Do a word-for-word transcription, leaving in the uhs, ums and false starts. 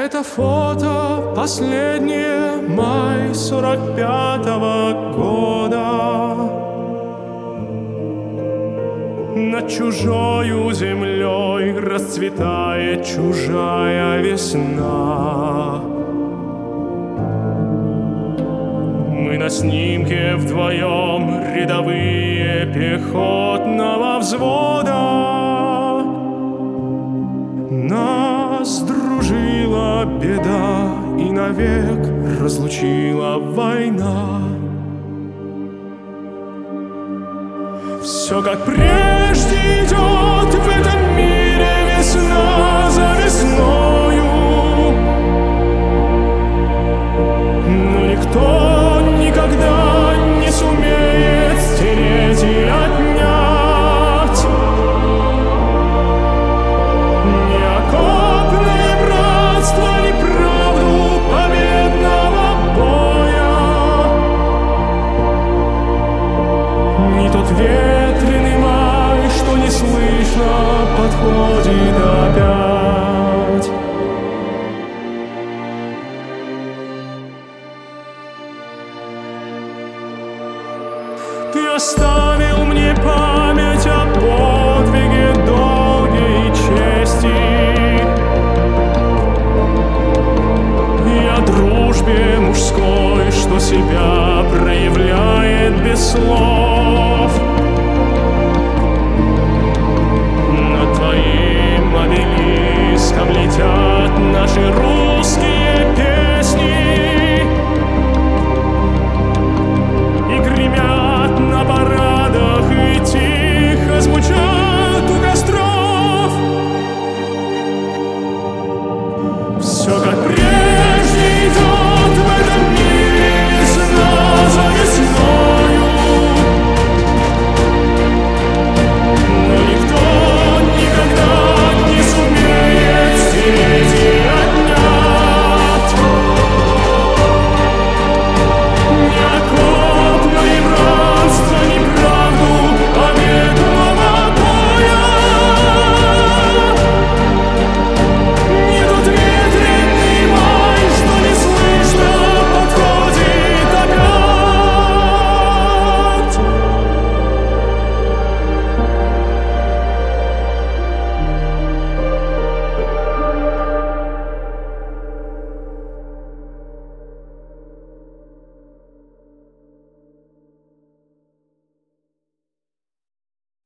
Это фото последнее, май сорок пятого года. Над чужою землей расцветает чужая весна. Мы на снимке вдвоем, рядовые пехотного взвода. Нас дружила беда и навек разлучила война. Все как прежде идет в этом мире, весна за весною. Но никто никогда не сумеет стереть и отнять ни окопное братство, ни правду победного боя, ни тот ветреный май, что неслышно подходит опять. Ты оставил мне память о подвиге, долге и чести, и о дружбе мужской, что себя проявляет без слов.